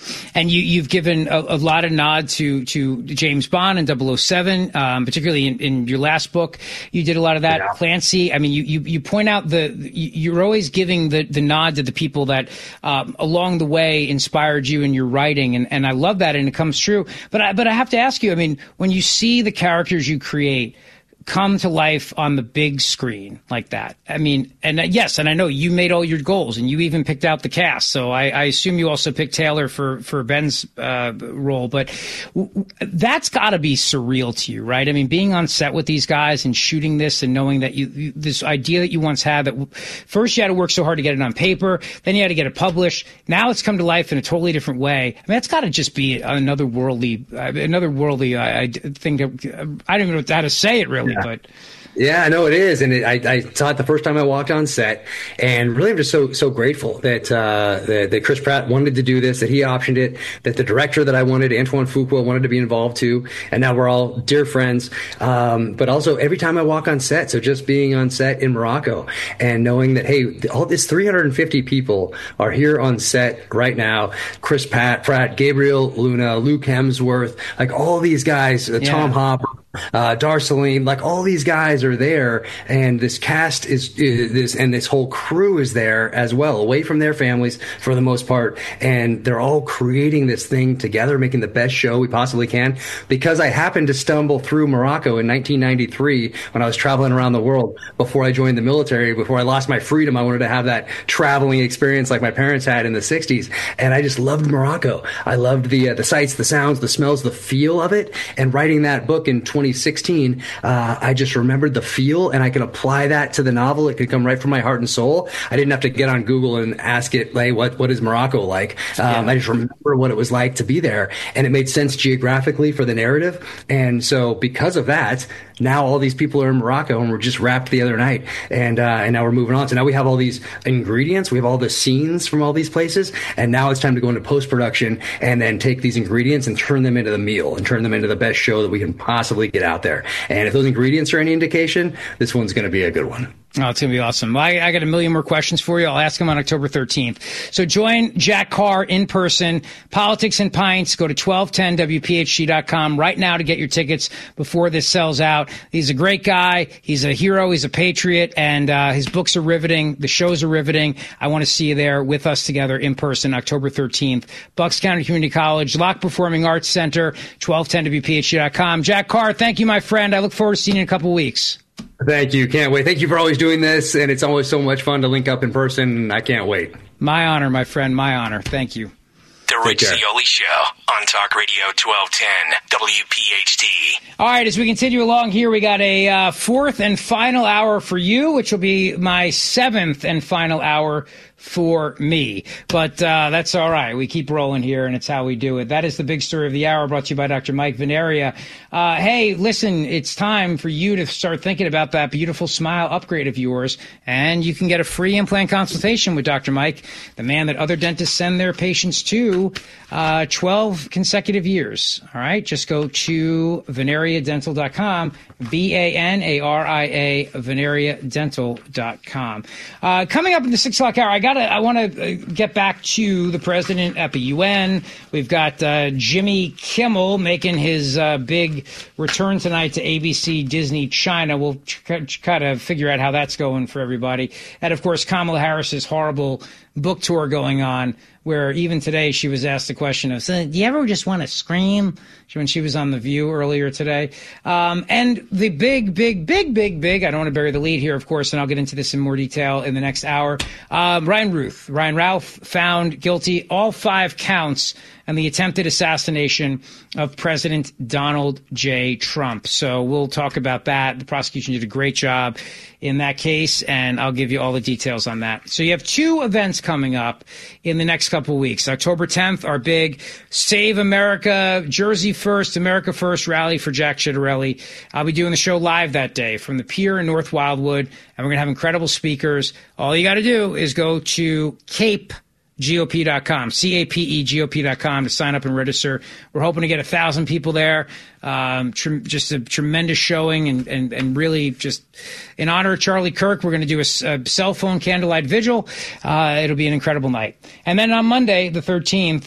Speaker 10: And you, you've given a, a lot of nod to, to James Bond and double oh seven, um, particularly in, in your last book. You did a lot of that. Yeah. Clancy, I mean, you, you, you point out the, you're always giving the, the nod to the people that um, along the way inspired you in your writing. And, and I love that, and it comes true. But I, but I have to ask you, I mean, when you see the characters you create come to life on the big screen like that. I mean, and uh, yes, and I know you made all your goals, and you even picked out the cast. So I, I assume you also picked Taylor for, for Ben's uh, role. But w- w- that's got to be surreal to you, right? I mean, being on set with these guys and shooting this and knowing that you, you this idea that you once had, that w- first you had to work so hard to get it on paper, then you had to get it published. Now it's come to life in a totally different way. I mean, that's got to just be another worldly, uh, another worldly uh, thing. To, I don't even know how to say it really. Yeah. But
Speaker 16: yeah, I know it is, and it, I, I saw it the first time I walked on set, and really I'm just so so grateful that, uh, that that Chris Pratt wanted to do this, that he optioned it, that the director that I wanted, Antoine Fuqua, wanted to be involved too, and now we're all dear friends. Um, but also every time I walk on set, so just being on set in Morocco and knowing that hey, all this three hundred fifty people are here on set right now. Chris Pratt, Pratt, Gabriel Luna, Luke Hemsworth, like all these guys, uh, yeah. Tom Hopper. Uh, Darceline, like all these guys are there, and this cast is, is this, and this whole crew is there as well, away from their families for the most part, and they're all creating this thing together, making the best show we possibly can. Because I happened to stumble through Morocco in nineteen ninety-three when I was traveling around the world before I joined the military, before I lost my freedom. I wanted to have that traveling experience like my parents had in the sixties, and I just loved Morocco. I loved the uh, the sights, the sounds, the smells, the feel of it. And writing that book in twenty sixteen, uh, I just remembered the feel, and I could apply that to the novel. It could come right from my heart and soul. I didn't have to get on Google and ask it, like, what, what is Morocco like? Um, yeah. I just remember what it was like to be there, and it made sense geographically for the narrative. And so because of that, now all these people are in Morocco, and we're just wrapped the other night, and uh, and now we're moving on. So now we have all these ingredients, we have all the scenes from all these places, and now it's time to go into post-production and then take these ingredients and turn them into the meal and turn them into the best show that we can possibly get out there. And if those ingredients are any indication, this one's going to be a good one.
Speaker 10: Oh, it's going to be awesome. I, I got a million more questions for you. I'll ask them on October thirteenth. So join Jack Carr in person, Politics and Pints. Go to twelve ten W P H T dot com right now to get your tickets before this sells out. He's a great guy. He's a hero. He's a patriot. And uh, his books are riveting. The shows are riveting. I want to see you there with us together in person, October thirteenth. Bucks County Community College, Locke Performing Arts Center, twelve ten W P H T dot com. Jack Carr, thank you, my friend. I look forward to seeing you in a couple weeks.
Speaker 16: Thank you. Can't wait. Thank you for always doing this. And it's always so much fun to link up in person. I can't wait.
Speaker 10: My honor, my friend. My honor. Thank you.
Speaker 15: The Rich Zeoli Show on Talk Radio twelve ten W P H T.
Speaker 10: All right, as we continue along here, we got a uh, fourth and final hour for you, which will be my seventh and final hour for me. But uh, that's all right. We keep rolling here, and it's how we do it. That is the big story of the hour, brought to you by Doctor Mike Veneria. Uh, hey, listen, it's time for you to start thinking about that beautiful smile upgrade of yours, and you can get a free implant consultation with Doctor Mike, the man that other dentists send their patients to uh, twelve consecutive years. All right, just go to veneria dental dot com, V A N A R I A, veneria dental dot com. Uh, coming up in the six o'clock hour, I got I want to get back to the president at the U N. We've got uh, Jimmy Kimmel making his uh, big return tonight to A B C Disney China. We'll kind of figure out how that's going for everybody. And, of course, Kamala Harris's horrible book tour going on, where even today she was asked the question of, do you ever just want to scream? When she was on The View earlier today. Um, and the big, big, big, big, big, I don't want to bury the lead here, of course, and I'll get into this in more detail in the next hour. Um, Ryan Ruth, Ryan Ralph found guilty all five counts on the attempted assassination of President Donald J. Trump. So we'll talk about that. The prosecution did a great job in that case, and I'll give you all the details on that. So you have two events coming up in the next couple of weeks. October tenth, our big Save America, Jersey First, America First rally for Jack Ciattarelli. I'll be doing the show live that day from the Pier in North Wildwood, and we're going to have incredible speakers. All you got to do is go to Cape G O P dot com, C A P E G O P dot com to sign up and register. We're hoping to get a thousand people there. Um, tr- just a tremendous showing, and, and, and really just in honor of Charlie Kirk, we're going to do a, a cell phone candlelight vigil. Uh, it'll be an incredible night. And then on Monday, the thirteenth,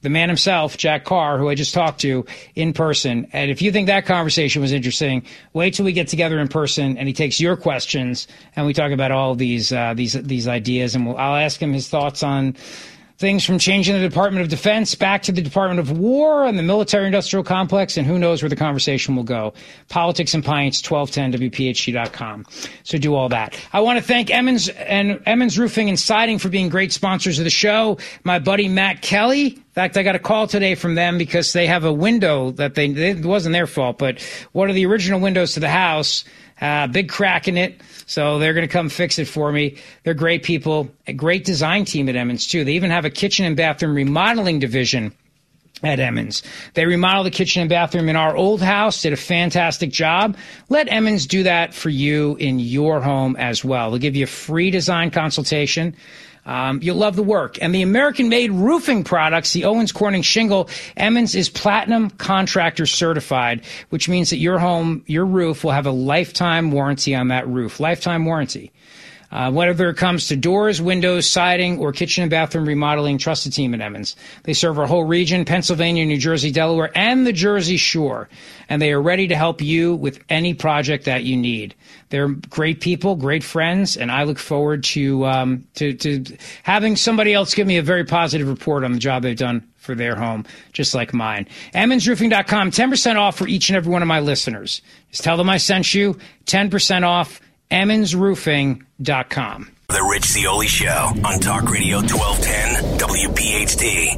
Speaker 10: the man himself, Jack Carr, who I just talked to in person. And if you think that conversation was interesting, wait till we get together in person and he takes your questions and we talk about all these uh, these these ideas. And we'll, I'll ask him his thoughts on things from changing the Department of Defense back to the Department of War and the military-industrial complex, and who knows where the conversation will go. Politics and Pints, twelve ten W P H T dot com. So do all that. I want to thank Emmons and Emmons Roofing and Siding for being great sponsors of the show. My buddy Matt Kelly. In fact, I got a call today from them because they have a window that they, it wasn't their fault, but one of the original windows to the house, uh, big crack in it. So they're going to come fix it for me. They're great people, a great design team at Emmons, too. They even have a kitchen and bathroom remodeling division at Emmons. They remodeled the kitchen and bathroom in our old house, did a fantastic job. Let Emmons do that for you in your home as well. They'll give you a free design consultation. Um, you'll love the work. And the American-made roofing products, the Owens Corning shingle, Emmons is platinum contractor certified, which means that your home, your roof will have a lifetime warranty on that roof. Lifetime warranty. Uh, whether it comes to doors, windows, siding, or kitchen and bathroom remodeling, trust the team at Emmons. They serve our whole region, Pennsylvania, New Jersey, Delaware, and the Jersey Shore. And they are ready to help you with any project that you need. They're great people, great friends, and I look forward to, um, to, to having somebody else give me a very positive report on the job they've done for their home, just like mine. Emmons Roofing dot com, ten percent off for each and every one of my listeners. Just tell them I sent you, ten percent off. Emmons Roofing dot com.
Speaker 15: The Rich Zeoli Show on Talk Radio twelve ten W P H T.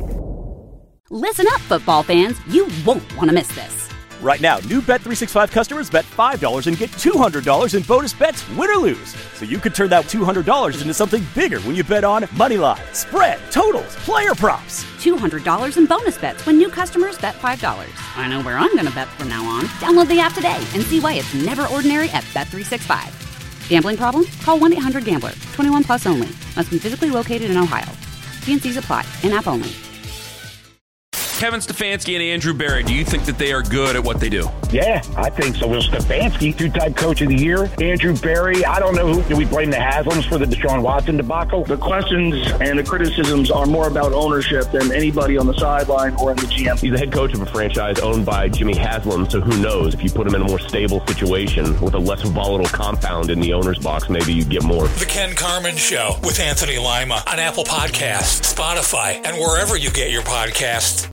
Speaker 1: Listen up, football fans. You won't want to miss this.
Speaker 2: Right now, new Bet three sixty-five customers bet five dollars and get two hundred dollars in bonus bets, win or lose. So you could turn that two hundred dollars into something bigger when you bet on money line, spread, totals, player props.
Speaker 1: two hundred dollars in bonus bets when new customers bet five dollars. I know where I'm going to bet from now on. Download the app today and see why it's never ordinary at Bet three sixty-five. Gambling problem? Call one eight hundred gambler. twenty-one plus only. Must be physically located in Ohio. T and C's apply. In-app only.
Speaker 3: Kevin Stefanski and Andrew Berry, do you think that they are good at what they do?
Speaker 4: Yeah, I think so. Will Stefanski, two-time coach of the year. Andrew Berry, I don't know who. Do we blame the Haslams for the Deshaun Watson debacle?
Speaker 5: The questions and the criticisms are more about ownership than anybody on the sideline or in the G M.
Speaker 6: He's the head coach of a franchise owned by Jimmy Haslam, so who knows? If you put him in a more stable situation with a less volatile compound in the owner's box, maybe you get more.
Speaker 7: The Ken Carman Show with Anthony Lima on Apple Podcasts, Spotify, and wherever you get your podcasts.